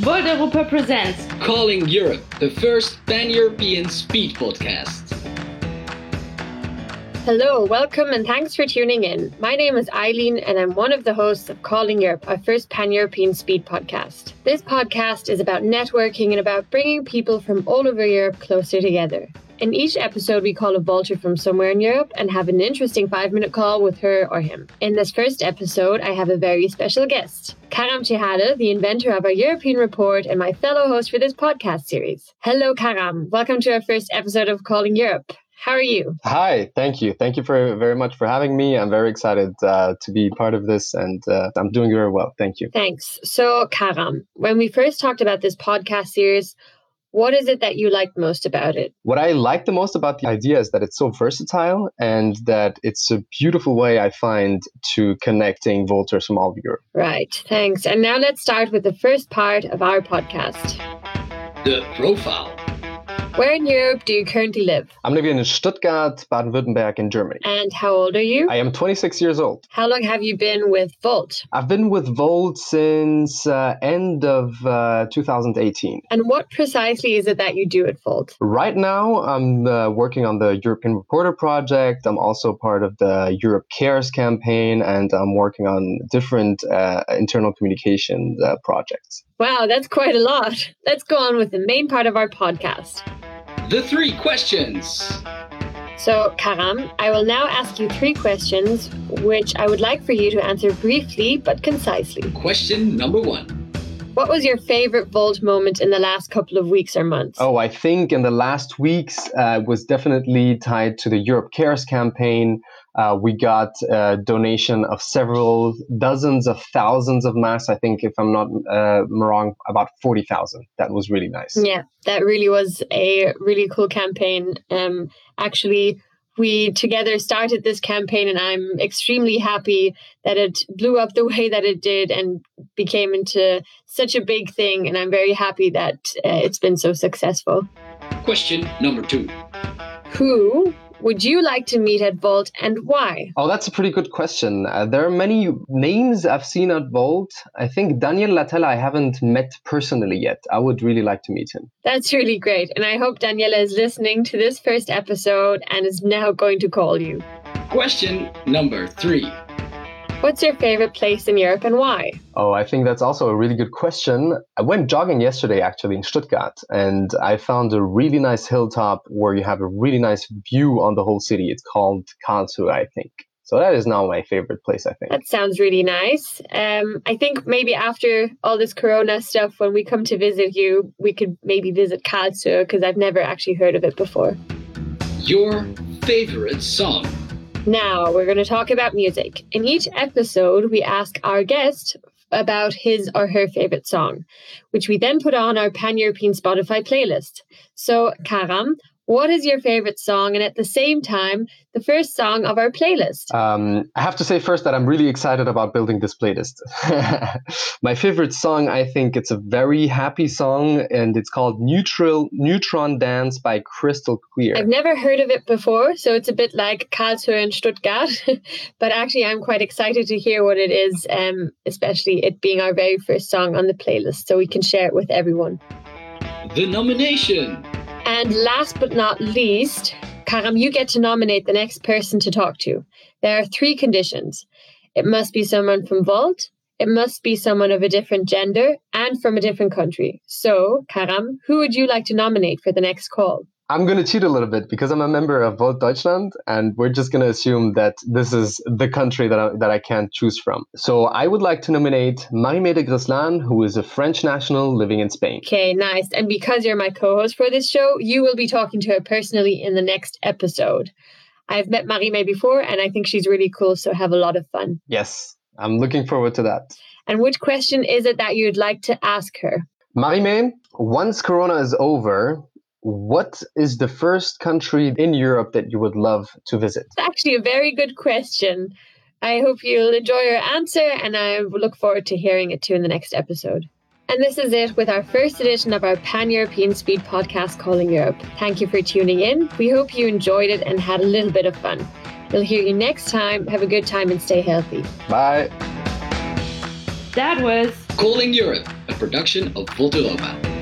Volt Europa presents Calling Europe, the first pan-European speed podcast. Hello, welcome and thanks for tuning in. My name is Eileen and I'm one of the hosts of Calling Europe, our first pan-European speed podcast. This podcast is about networking and about bringing people from all over Europe closer together. In each episode, we call a Volter from somewhere in Europe and have an interesting 5-minute call with her or him. In this first episode, I have a very special guest, Karam Chehade, the inventor of our European report and my fellow host for this podcast series. Hello, Karam. Welcome to our first episode of Calling Europe. How are you? Hi, thank you. Thank you very much for having me. I'm very excited to be part of this and I'm doing very well. Thank you. Thanks. So, Karam, when we first talked about this podcast series, what is it that you liked most about it? What I like the most about the idea is that it's so versatile and that it's a beautiful way, I find, to connecting Volters from all of Europe. Right, thanks. And now let's start with the first part of our podcast. The profile. Where in Europe do you currently live? I'm living in Stuttgart, Baden-Württemberg in Germany. And how old are you? I am 26 years old. How long have you been with Volt? I've been with Volt since end of 2018. And what precisely is it that you do at Volt? Right now, I'm working on the European Reporter project. I'm also part of the Europe Cares campaign, and I'm working on different internal communication projects. Wow, that's quite a lot. Let's go on with the main part of our podcast. The 3 questions. So, Karam, I will now ask you 3 questions, which I would like for you to answer briefly but concisely. Question number 1. What was your favorite Volt moment in the last couple of weeks or months? Oh, I think in the last weeks was definitely tied to the Europe Cares campaign. We got a donation of several dozens of thousands of masks. I think, if I'm not wrong, about 40,000. That was really nice. Yeah, that really was a really cool campaign. Actually, we together started this campaign and I'm extremely happy that it blew up the way that it did and became into such a big thing. And I'm very happy that it's been so successful. Question number 2. Who would you like to meet at Volt and why? Oh, that's a pretty good question. There are many names I've seen at Volt. I think Daniel Latella I haven't met personally yet. I would really like to meet him. That's really great. And I hope Daniela is listening to this first episode and is now going to call you. Question number 3. What's your favorite place in Europe and why? Oh, I think that's also a really good question. I went jogging yesterday, actually, in Stuttgart, and I found a really nice hilltop where you have a really nice view on the whole city. It's called Karlsruhe, I think. So that is now my favorite place, I think. That sounds really nice. I think maybe after all this Corona stuff, when we come to visit you, we could maybe visit Karlsruhe, because I've never actually heard of it before. Your favorite song. Now, we're going to talk about music. In each episode, we ask our guest about his or her favorite song, which we then put on our pan-European Spotify playlist. So, Karam, what is your favorite song? And at the same time, the first song of our playlist? I have to say first that I'm really excited about building this playlist. My favorite song, I think it's a very happy song, and it's called Neutron Dance by Crystal Clear. I've never heard of it before, so it's a bit like Karlsruhe and Stuttgart. But actually, I'm quite excited to hear what it is, especially it being our very first song on the playlist, so we can share it with everyone. The nomination. And last but not least, Karam, you get to nominate the next person to talk to. There are 3 conditions. It must be someone from Volt, it must be someone of a different gender, and from a different country. So, Karam, who would you like to nominate for the next call? I'm going to cheat a little bit because I'm a member of Volt Deutschland, and we're just going to assume that this is the country that I can't choose from. So I would like to nominate Marie-Mé de Greslan, who is a French national living in Spain. Okay, nice. And because you're my co-host for this show, you will be talking to her personally in the next episode. I've met Marie-Mé before, and I think she's really cool, so have a lot of fun. Yes, I'm looking forward to that. And which question is it that you'd like to ask her? Marie-Mé, once Corona is over, what is the first country in Europe that you would love to visit? It's actually a very good question. I hope you'll enjoy your answer, and I look forward to hearing it too in the next episode. And this is it with our first edition of our Pan-European Speed podcast, Calling Europe. Thank you for tuning in. We hope you enjoyed it and had a little bit of fun. We'll hear you next time. Have a good time and stay healthy. Bye. That was Calling Europe, a a production of Volterloba.